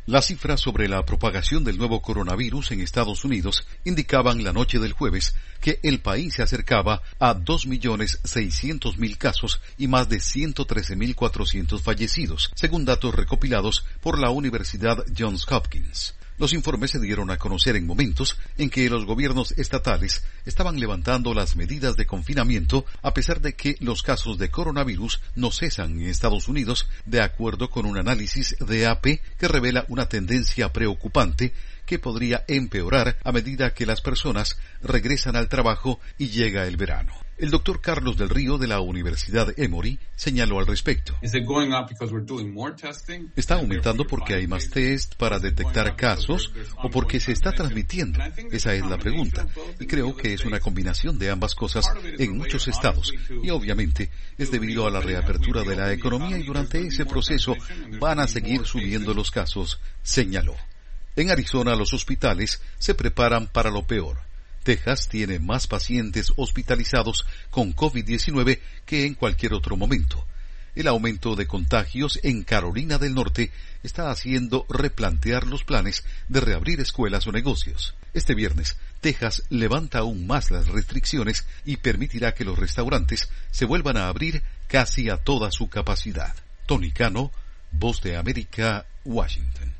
Las cifras sobre la propagación del nuevo coronavirus en Estados Unidos indicaban la noche del jueves que el país se acercaba a 2.600.000 casos y más de 113.400 fallecidos, según datos recopilados por la Universidad Johns Hopkins. Los informes se dieron a conocer en momentos en que los gobiernos estatales estaban levantando las medidas de confinamiento a pesar de que los casos de coronavirus no cesan en Estados Unidos, de acuerdo con un análisis de AP que revela una tendencia preocupante que podría empeorar a medida que las personas regresan al trabajo y llega el verano. El doctor Carlos del Río de la Universidad Emory señaló al respecto. ¿Está aumentando porque hay más test para detectar casos o porque se está transmitiendo? Esa es la pregunta. Y creo que es una combinación de ambas cosas en muchos estados. Y obviamente es debido a la reapertura de la economía y durante ese proceso van a seguir subiendo los casos, señaló. En Arizona los hospitales se preparan para lo peor. Texas tiene más pacientes hospitalizados con COVID-19 que en cualquier otro momento. El aumento de contagios en Carolina del Norte está haciendo replantear los planes de reabrir escuelas o negocios. Este viernes, Texas levanta aún más las restricciones y permitirá que los restaurantes se vuelvan a abrir casi a toda su capacidad. Tony Cano, Voz de América, Washington.